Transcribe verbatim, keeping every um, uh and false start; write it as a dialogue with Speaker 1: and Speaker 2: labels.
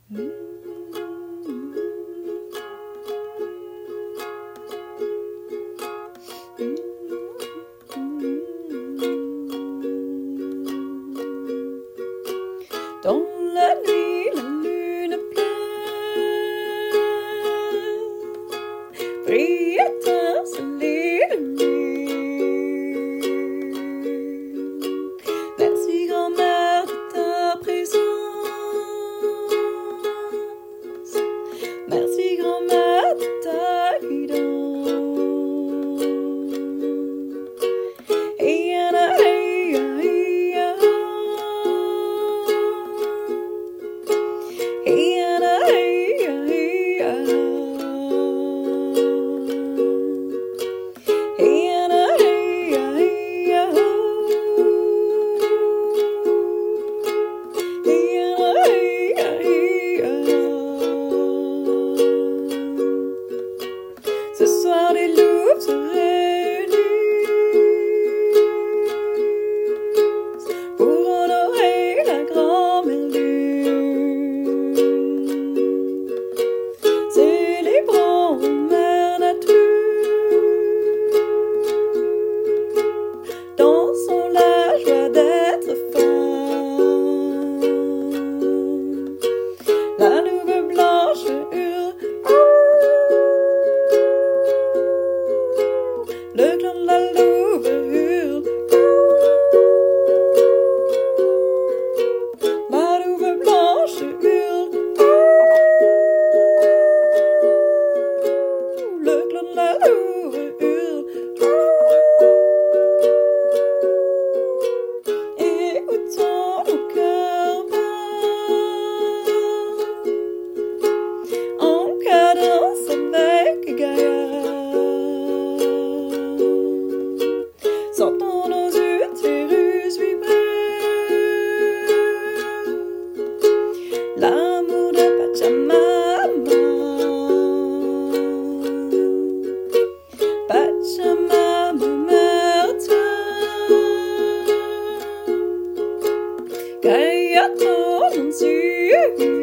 Speaker 1: Dans la nuit, la lune pleine brille étincelée de lune. Merci grand-mère de ta présence, merci grand-mère de ta guidance. Hey, Anna, hey, hey, hey, Anna, hey, hey, hey, Anna, hey, hey, hey, Anna, hey, hey. Ce soir les loups se réunissent pour honorer la grand-mère lune. Célébrons Mère Nature, dansons la joie d'être femme. La louve blanche hurle, le clan de la louve hurle, la louve blanche hurle, le clan de la louve hurle. Écoutons nos cœurs battre en cadence avec Gaïa. Sentons nos utérus vibrer l'amour de Pachamama. Pachamama, Mère Terre, Gaïa, ton nom